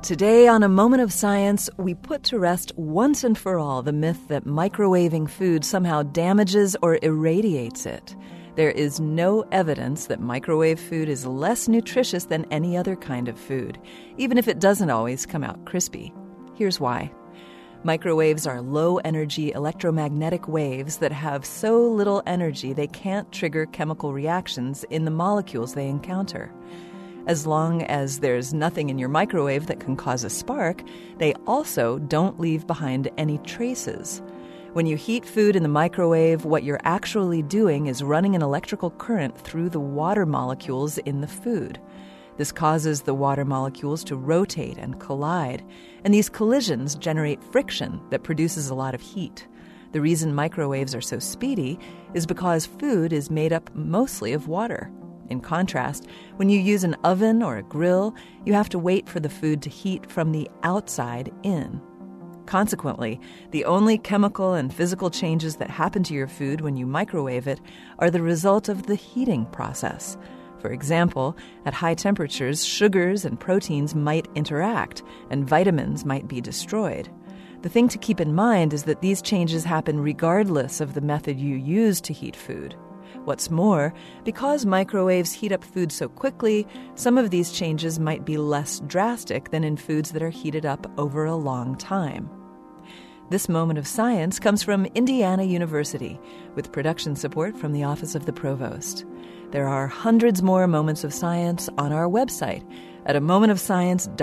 Today on A Moment of Science, we put to rest once and for all the myth that microwaving food somehow damages or irradiates it. There is no evidence that microwave food is less nutritious than any other kind of food, even if it doesn't always come out crispy. Here's why. Microwaves are low-energy electromagnetic waves that have so little energy they can't trigger chemical reactions in the molecules they encounter. As long as there's nothing in your microwave that can cause a spark, they also don't leave behind any traces. When you heat food in the microwave, what you're actually doing is running an electrical current through the water molecules in the food. This causes the water molecules to rotate and collide, and these collisions generate friction that produces a lot of heat. The reason microwaves are so speedy is because food is made up mostly of water. In contrast, when you use an oven or a grill, you have to wait for the food to heat from the outside in. Consequently, the only chemical and physical changes that happen to your food when you microwave it are the result of the heating process. For example, at high temperatures, sugars and proteins might interact, and vitamins might be destroyed. The thing to keep in mind is that these changes happen regardless of the method you use to heat food. What's more, because microwaves heat up food so quickly, some of these changes might be less drastic than in foods that are heated up over a long time. This Moment of Science comes from Indiana University, with production support from the Office of the Provost. There are hundreds more Moments of Science on our website at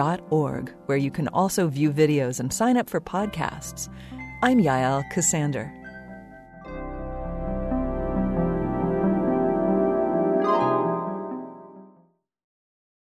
amomentofscience.org, where you can also view videos and sign up for podcasts. I'm Yael Ksander.